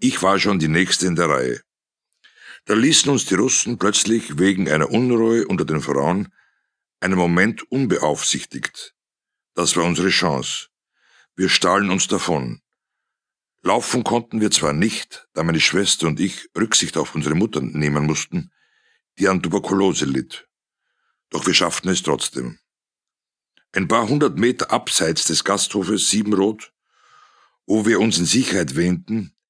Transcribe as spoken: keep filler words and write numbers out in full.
Ich war schon die Nächste in der Reihe. Da ließen uns die Russen plötzlich wegen einer Unruhe unter den Frauen einen Moment unbeaufsichtigt. Das war unsere Chance. Wir stahlen uns davon. Laufen konnten wir zwar nicht, da meine Schwester und ich Rücksicht auf unsere Mutter nehmen mussten, die an Tuberkulose litt. Doch wir schafften es trotzdem. Ein paar hundert Meter abseits des Gasthofes Siebenrot, wo wir uns in Sicherheit wähnten,